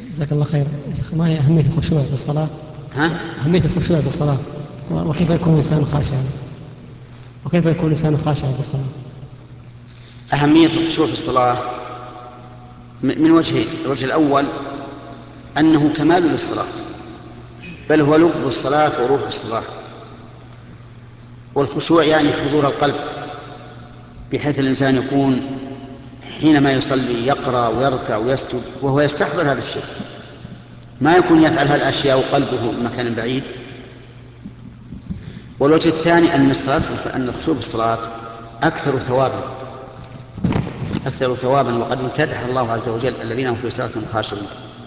جزاك الله خير يا شيخ. ما هي أهمية الخشوع في الصلاة؟ ها؟ أهمية الخشوع في الصلاة، وكيف يكون الإنسان خاشعا؟ وكيف يكون الإنسان خاشعا في الصلاة؟ أهمية الخشوع في الصلاة من وجهين. الوجه الأول أنه كمال للصلاة، بل هو لب الصلاة وروح الصلاة. والخشوع يعني حضور القلب، بحيث الإنسان يكون حينما يصلي يقرأ ويركع ويسجد وهو يستحضر هذا الشيء، ما يكون يفعل هذه الأشياء وقلبه من مكان بعيد. والوجه الثاني أن الخشوع في الصلاة أكثر ثوابا، وقد امتدح الله عز وجل الذين هم في صلاتهم خاشعون.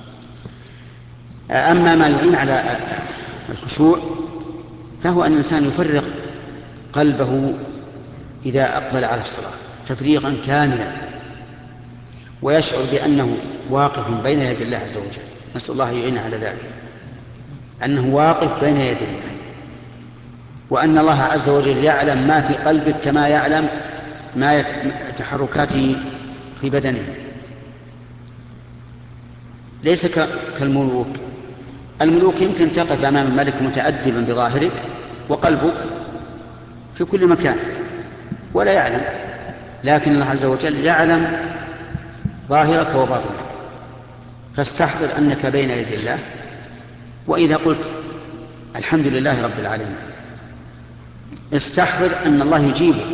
أما ما يعين على الخشوع فهو أن الإنسان يفرغ قلبه إذا أقبل على الصلاة تفريغا كاملا، ويشعر بأنه واقف بين يدي الله عز وجل. نسأل الله يعين على ذلك، أنه واقف بين يدي الله، وأن الله عز وجل يعلم ما في قلبك كما يعلم ما تحركاته في بدنه. ليس كالملوك. الملوك يمكن تقف أمام الملك متأدبا بظاهرك وقلبك في كل مكان ولا يعلم، لكن الله عز وجل يعلم ظاهرك وباطنك. فاستحضر أنك بين يدي الله، وإذا قلت الحمد لله رب العالمين استحضر أن الله يجيبك،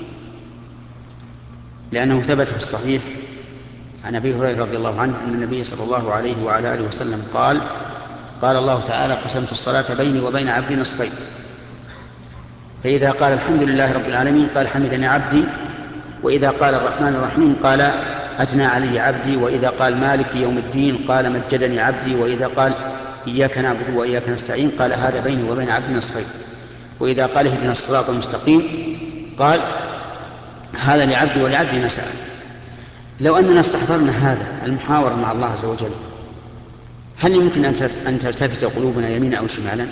لأنه ثبت في الصحيح عن أبي هريرة رضي الله عنه أن النبي صلى الله عليه وعلى آله وسلم قال الله تعالى: قسمت الصلاة بيني وبين عبدي نصفين، فإذا قال الحمد لله رب العالمين قال حمدني عبدي، وإذا قال الرحمن الرحيم قال أثنى علي عبدي، وإذا قال مالك يوم الدين قال مجدني عبدي، وإذا قال إياك نعبد وإياك نستعين قال هذا بيني وبين عبدي نصفين، وإذا قال اهدنا الصراط المستقيم قال هذا لعبدي ولعبدي ما سأل. لو أننا استحضرنا هذا المحاورة مع الله عز وجل، هل يمكن أن تلتفت قلوبنا يمينا أو شمالا؟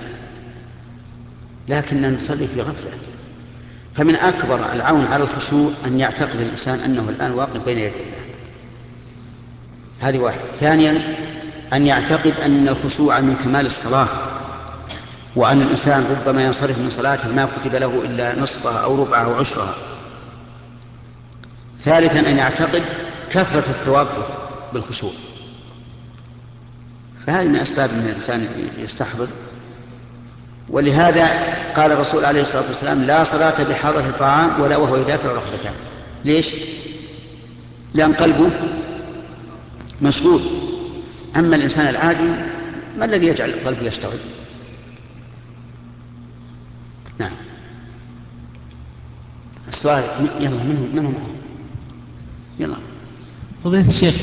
لكننا نصلي في غفلة. فمن أكبر العون على الخشوع أن يعتقد الإنسان أنه الآن واقف بين يدي الله. هذه واحد. ثانيا أن يعتقد أن الخشوع من كمال الصلاة، وأن الإنسان ربما ينصرف من صلاته ما كتب له إلا نصفها أو ربعها أو عشرها. ثالثا أن يعتقد كثرة الثواب بالخشوع. فهذه من أسباب أن الإنسان يستحضر. ولهذا قال الرسول عليه الصلاة والسلام: لا صلاة بحضرة طعام ولا وهو يدافع ركبتان. ليش؟ لأن قلبه مشغول. أما الإنسان العادي ما الذي يجعل قلبه يشتغل؟ نعم. السؤال يلا، من هو معه؟ يلا. فضيلة الشيخ،